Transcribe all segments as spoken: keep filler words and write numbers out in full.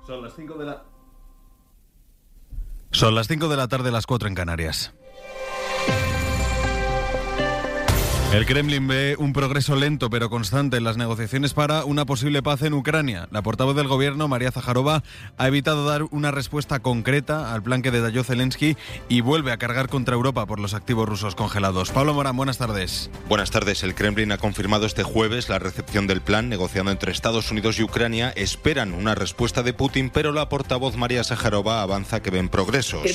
Son las cinco de la... Son las cinco de la tarde, las cuatro en Canarias. El Kremlin ve un progreso lento pero constante en las negociaciones para una posible paz en Ucrania. La portavoz del gobierno, María Zaharova, ha evitado dar una respuesta concreta al plan que detalló Zelensky y vuelve a cargar contra Europa por los activos rusos congelados. Pablo Morán, buenas tardes. Buenas tardes. El Kremlin ha confirmado este jueves la recepción del plan negociado entre Estados Unidos y Ucrania. Esperan una respuesta de Putin, pero la portavoz María Zaharova avanza que ven progresos.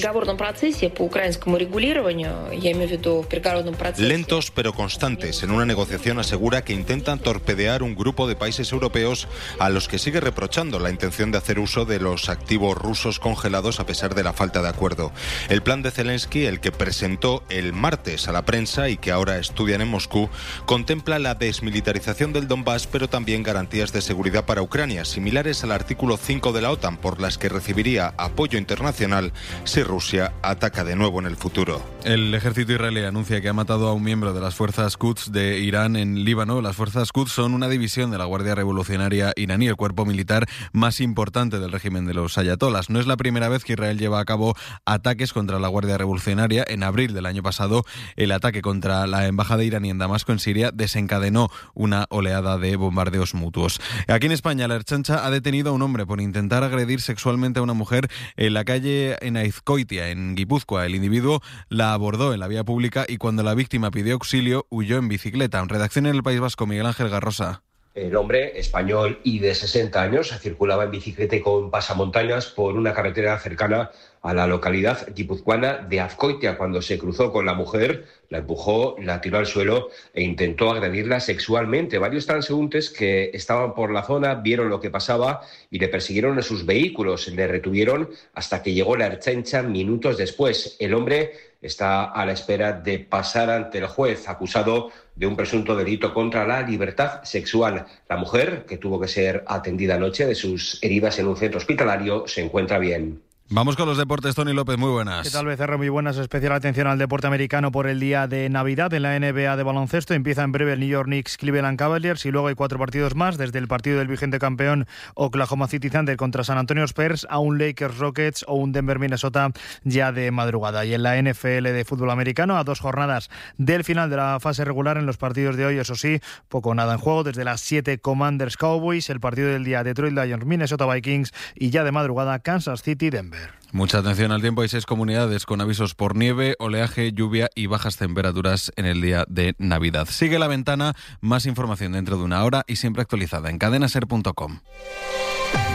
Lentos pero constantes. En una negociación asegura que intentan torpedear un grupo de países europeos a los que sigue reprochando la intención de hacer uso de los activos rusos congelados a pesar de la falta de acuerdo. El plan de Zelensky, el que presentó el martes a la prensa y que ahora estudian en Moscú, contempla la desmilitarización del Donbass, pero también garantías de seguridad para Ucrania, similares al artículo cinco de la OTAN, por las que recibiría apoyo internacional si Rusia ataca de nuevo en el futuro. El ejército israelí anuncia que ha matado a un miembro de las fuerzas Quds de Irán en Líbano. Las fuerzas Quds son una división de la Guardia Revolucionaria iraní, el cuerpo militar más importante del régimen de los ayatolás. No es la primera vez que Israel lleva a cabo ataques contra la Guardia Revolucionaria. En abril del año pasado, el ataque contra la embajada iraní en Damasco, en Siria, desencadenó una oleada de bombardeos mutuos. Aquí en España, la Ertzaintza ha detenido a un hombre por intentar agredir sexualmente a una mujer en la calle en Azkoitia, en Guipúzcoa. El individuo la abordó en la vía pública y cuando la víctima pidió auxilio, huyó en bicicleta. Redacción en el País Vasco, Miguel Ángel Garrosa. El hombre, español y de sesenta años, circulaba en bicicleta y con pasamontañas por una carretera cercana a la localidad guipuzcoana de Azkoitia. Cuando se cruzó con la mujer, la empujó, la tiró al suelo e intentó agredirla sexualmente. Varios transeúntes que estaban por la zona vieron lo que pasaba y le persiguieron en sus vehículos. Le retuvieron hasta que llegó la Ertzaintza minutos después. El hombre está a la espera de pasar ante el juez, acusado de un presunto delito contra la libertad sexual. La mujer, que tuvo que ser atendida anoche de sus heridas en un centro hospitalario, se encuentra bien. Vamos con los deportes, Tony López, muy buenas. ¿Qué tal, Becerra? Muy buenas. Especial atención al deporte americano por el día de Navidad en la N B A de baloncesto. Empieza en breve el New York Knicks Cleveland Cavaliers y luego hay cuatro partidos más, desde el partido del vigente campeón Oklahoma City Thunder contra San Antonio Spurs a un Lakers Rockets o un Denver Minnesota ya de madrugada. Y en la N F L de fútbol americano, a dos jornadas del final de la fase regular, en los partidos de hoy, eso sí, poco o nada en juego. Desde las siete, Commanders Cowboys, el partido del día Detroit Lions Minnesota Vikings y ya de madrugada Kansas City Denver. Mucha atención al tiempo. Hay seis comunidades con avisos por nieve, oleaje, lluvia y bajas temperaturas en el día de Navidad. Sigue La Ventana, más información dentro de una hora y siempre actualizada en cadena ser punto com.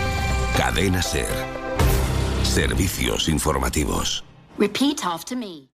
Cadena Ser. Servicios informativos. Repeat after me.